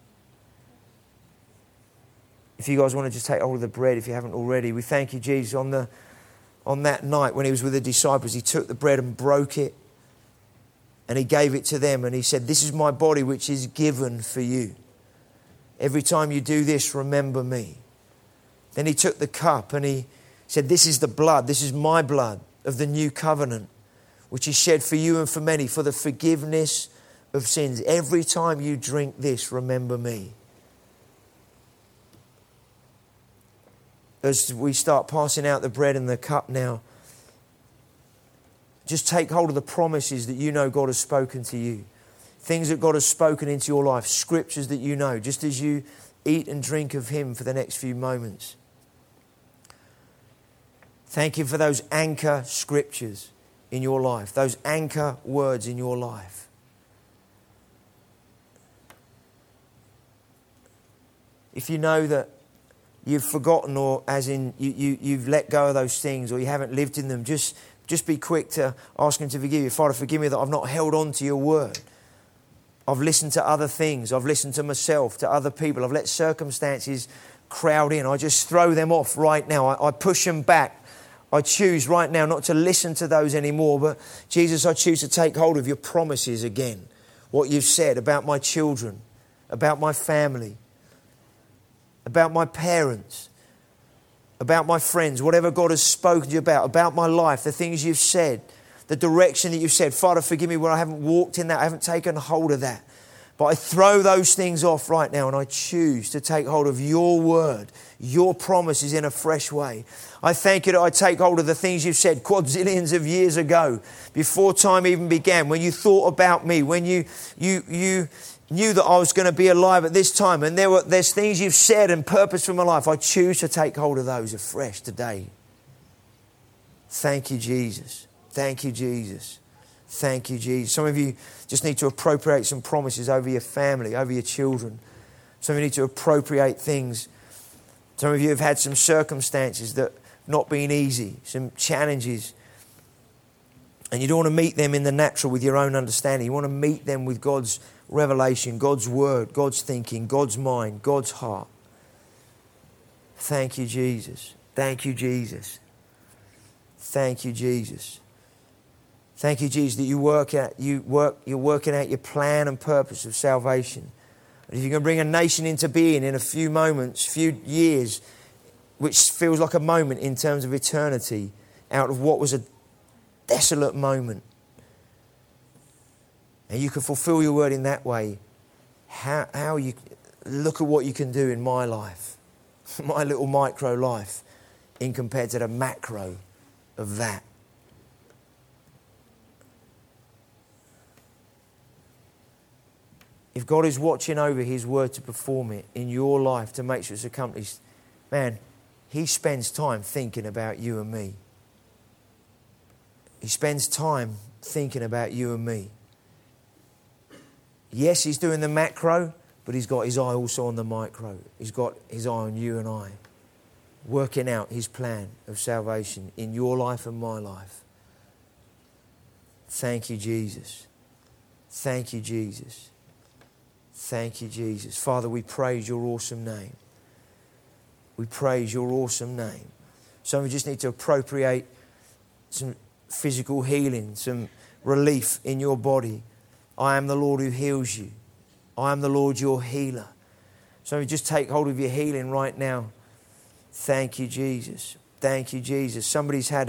If you guys want to just take hold of the bread, if you haven't already, we thank you, Jesus, on that night when He was with the disciples, He took the bread and broke it and He gave it to them and He said, this is my body which is given for you. Every time you do this, remember me. Then He took the cup and He said, this is the blood, this is my blood of the new covenant, which is shed for you and for many for the forgiveness of sins. Every time you drink this, remember me. As we start passing out the bread and the cup now, Just take hold of the promises that you know God has spoken to you. Things that God has spoken into your life. Scriptures that you know. Just as you eat and drink of Him for the next few moments. Thank you for those anchor scriptures in your life. Those anchor words in your life. If you know that you've forgotten, or as in you've let go of those things, or you haven't lived in them, just be quick to ask Him to forgive you. Father, forgive me that I've not held on to your word. I've listened to other things. I've listened to myself, to other people. I've let circumstances crowd in. I just throw them off right now. I push them back. I choose right now not to listen to those anymore. But Jesus, I choose to take hold of your promises again. What you've said about my children, about my family, about my parents, about my friends, whatever God has spoken to you about my life, the things you've said, the direction that you've said. Father, forgive me where I haven't walked in that, I haven't taken hold of that. But I throw those things off right now and I choose to take hold of your word, your promises in a fresh way. I thank you that I take hold of the things you've said quadrillions of years ago, before time even began, when you thought about me, when you knew that I was going to be alive at this time, and there's things you've said and purpose for my life. I choose to take hold of those afresh today. Thank you, Jesus. Thank you, Jesus. Thank you, Jesus. Some of you just need to appropriate some promises over your family, over your children. Some of you need to appropriate things. Some of you have had some circumstances that have not been easy, some challenges. And you don't want to meet them in the natural with your own understanding. You want to meet them with God's revelation, God's word, God's thinking, God's mind, God's heart. Thank you, Jesus. Thank you, Jesus. Thank you, Jesus. Thank you, Jesus, that you're working out your plan and purpose of salvation. And if you can bring a nation into being in a few moments, few years, which feels like a moment in terms of eternity, out of what was a desolate moment, and you can fulfill your word in that way, how you look at what you can do in my life, my little micro life, in compared to the macro of that. If God is watching over His word to perform it in your life to make sure it's accomplished, man, He spends time thinking about you and me. He spends time thinking about you and me. Yes, He's doing the macro, but He's got His eye also on the micro. He's got His eye on you and I, working out His plan of salvation in your life and my life. Thank you, Jesus. Thank you, Jesus. Thank you, Jesus. Father, we praise your awesome name. We praise your awesome name. Some of you just need to appropriate some physical healing, some relief in your body. I am the Lord who heals you. I am the Lord your healer. So you just take hold of your healing right now. Thank you, Jesus. Thank you, Jesus. Somebody's had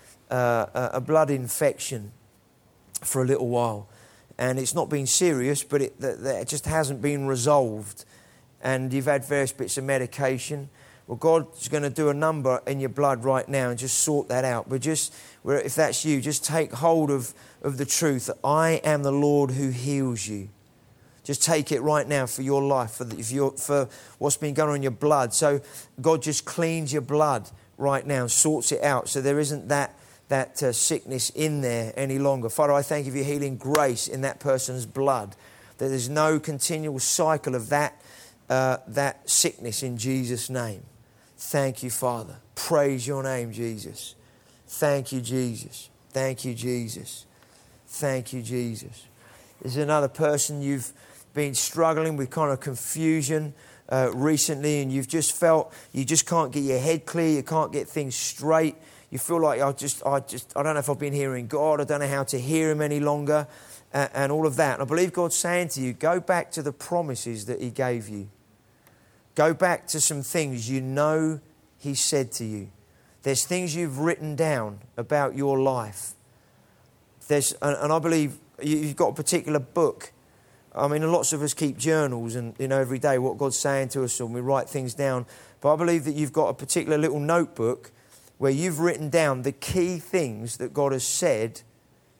a blood infection for a little while, and it's not been serious, but it just hasn't been resolved. And you've had various bits of medication. Well, God's going to do a number in your blood right now and just sort that out. But just, if that's you, just take hold of the truth that I am the Lord who heals you. Just take it right now for your life, for what's been going on in your blood. So God just cleans your blood right now, sorts it out, so there isn't that sickness in there any longer. Father, I thank you for your healing grace in that person's blood, that there's no continual cycle of that sickness in Jesus' name. Thank you, Father. Praise your name, Jesus. Thank you, Jesus. Thank you, Jesus. Thank you, Jesus. There's another person, you've been struggling with kind of confusion recently, and you've just felt you just can't get your head clear, you can't get things straight. You feel like I don't know if I've been hearing God, I don't know how to hear Him any longer, and all of that. And I believe God's saying to you, go back to the promises that He gave you. Go back to some things you know He said to you. There's things you've written down about your life. And I believe you've got a particular book. I mean, lots of us keep journals and, every day what God's saying to us, and we write things down. But I believe that you've got a particular little notebook where you've written down the key things that God has said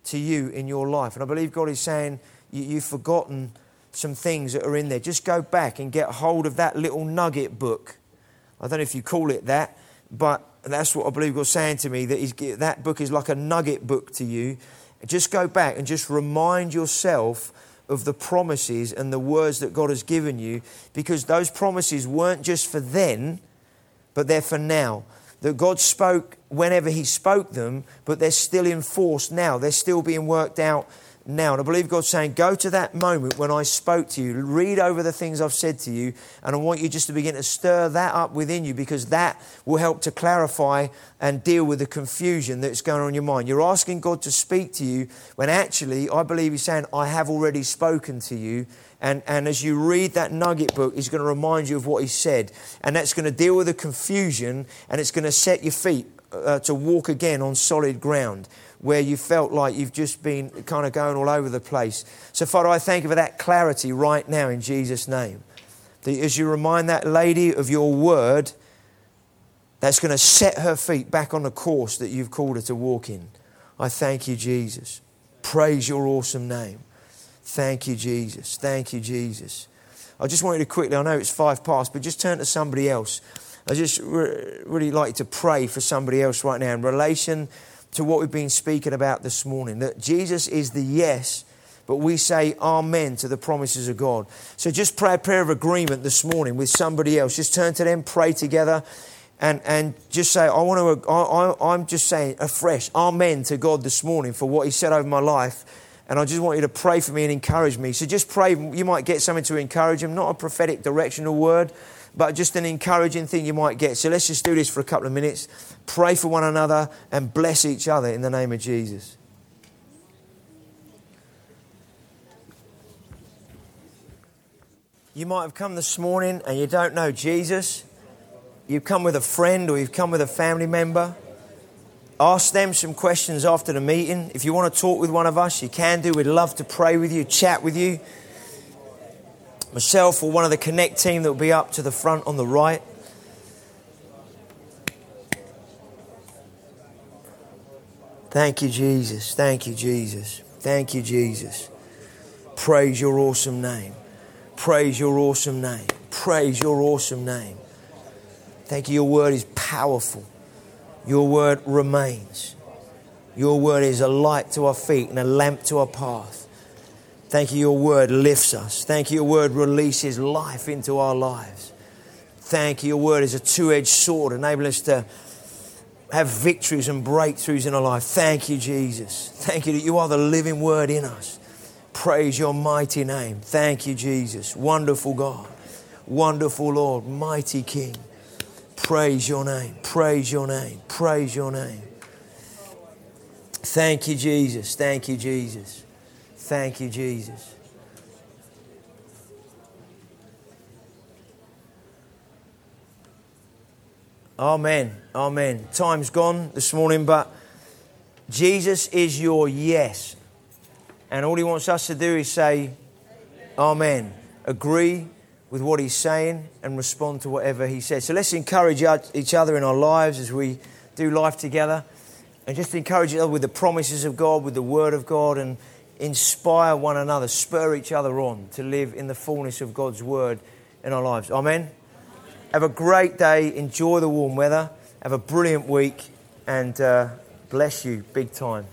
to you in your life. And I believe God is saying, you've forgotten some things that are in there. Just go back and get hold of that little nugget book. I don't know if you call it that, but that's what I believe God's saying to me, that book is like a nugget book to you. Just go back and just remind yourself of the promises and the words that God has given you, because those promises weren't just for then, but they're for now. That God spoke whenever He spoke them, but they're still in force now. They're still being worked out now. And I believe God's saying, go to that moment when I spoke to you, read over the things I've said to you, and I want you just to begin to stir that up within you, because that will help to clarify and deal with the confusion that's going on in your mind. You're asking God to speak to you when actually I believe He's saying, I have already spoken to you. And as you read that nugget book, He's going to remind you of what He said. And that's going to deal with the confusion, and it's going to set your feet to walk again on solid ground, where you felt like you've just been kind of going all over the place. So, Father, I thank you for that clarity right now in Jesus' name. That as you remind that lady of your word, that's going to set her feet back on the course that you've called her to walk in. I thank you, Jesus. Praise your awesome name. Thank you, Jesus. Thank you, Jesus. I just want you to quickly, I know it's 5 past, but just turn to somebody else. I just really like you to pray for somebody else right now in relation to what we've been speaking about this morning. That Jesus is the yes, but we say amen to the promises of God. So just pray a prayer of agreement this morning with somebody else. Just turn to them, pray together, and just say, I'm just saying afresh, amen to God this morning for what He said over my life. And I just want you to pray for me and encourage me. So just pray. You might get something to encourage them, not a prophetic directional word, but just an encouraging thing you might get. So let's just do this for a couple of minutes. Pray for one another and bless each other in the name of Jesus. You might have come this morning and you don't know Jesus. You've come with a friend or you've come with a family member. Ask them some questions after the meeting. If you want to talk with one of us, you can do. We'd love to pray with you, chat with you. Myself or one of the Connect team that will be up to the front on the right. Thank you, Jesus. Thank you, Jesus. Thank you, Jesus. Praise your awesome name. Praise your awesome name. Praise your awesome name. Thank you. Your word is powerful. Your word remains. Your word is a light to our feet and a lamp to our path. Thank you, your word lifts us. Thank you, your word releases life into our lives. Thank you, your word is a two-edged sword, enabling us to have victories and breakthroughs in our life. Thank you, Jesus. Thank you that you are the living word in us. Praise your mighty name. Thank you, Jesus. Wonderful God. Wonderful Lord. Mighty King. Praise your name. Praise your name. Praise your name. Thank you, Jesus. Thank you, Jesus. Thank you, Jesus. Amen. Amen. Time's gone this morning, but Jesus is your yes. And all He wants us to do is say, amen. Agree with what He's saying and respond to whatever He says. So let's encourage each other in our lives as we do life together. And just encourage each other with the promises of God, with the Word of God, and inspire one another, spur each other on to live in the fullness of God's Word in our lives. Amen. Have a great day. Enjoy the warm weather. Have a brilliant week. And bless you big time.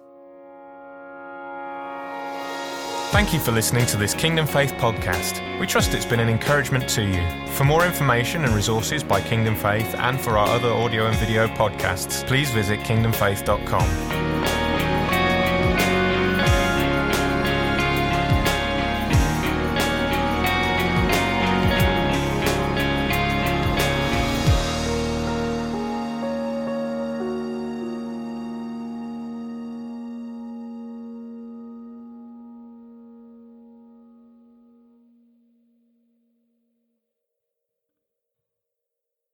Thank you for listening to this Kingdom Faith podcast. We trust it's been an encouragement to you. For more information and resources by Kingdom Faith and for our other audio and video podcasts, please visit kingdomfaith.com.